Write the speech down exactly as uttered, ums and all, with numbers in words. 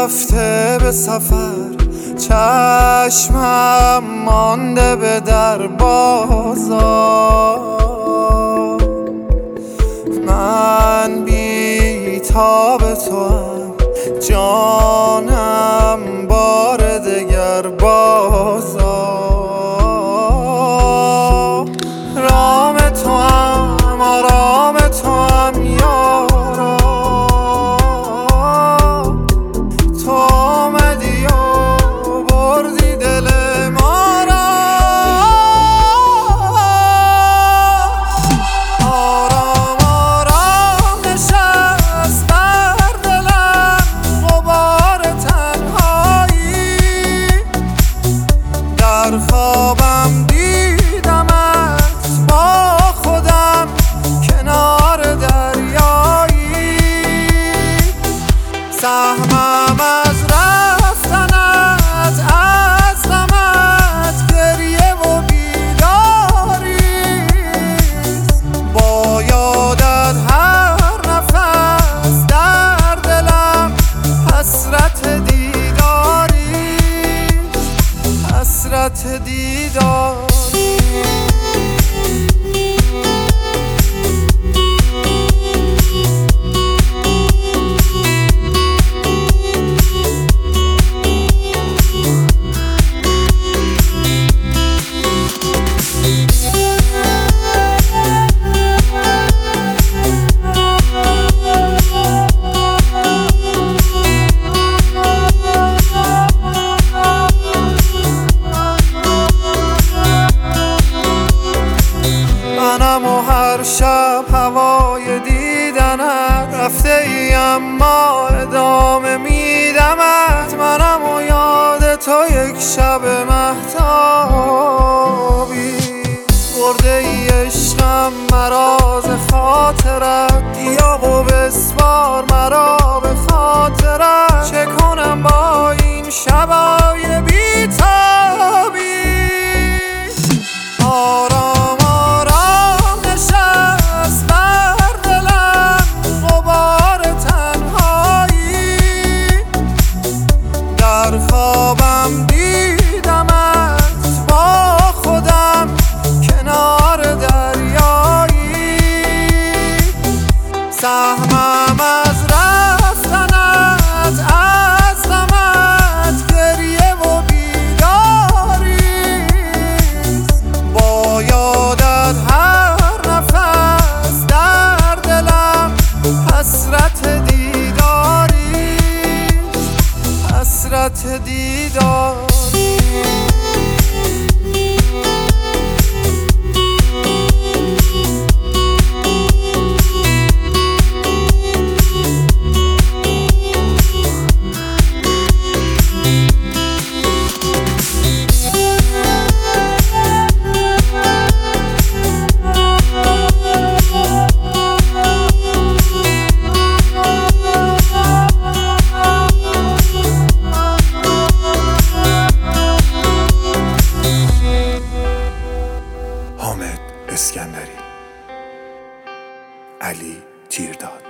رفته به سفر، چشمم مانده به در بازار. من بی تاب توام، جانم بار دگر بازار. رام توام، آرام توام یارا، تو آمدی و بردی دل ما را. آرام آرام نشست بر دلم غبار تنهایی، در خوابم دیدمت با خودم کنار دریایی. سهمم از رفتنت، از غمت گریه و بیداریست. با یادت هر نفس در دلم حسرت دیداریست، حسرت دیداری. منم و هر شب هوای دیدنت، رفته ای اما ادامه میدمت. منم و یاد تو یک شب مهتابی، برده ای عشقم مرا ز خاطرت. بیا و بسپار مرا به خاطرت، چه کنم با این شبای بی‌تابی. آرام در خوابم دیدمت با خودم کنار دریایی. سهمم از رفتنت، از غمت گریه و بیداریست. با یادت هر نفس در دلم حسرت دیداریست، حسرت دیداری. حامد اسکندری، علی تیرداد.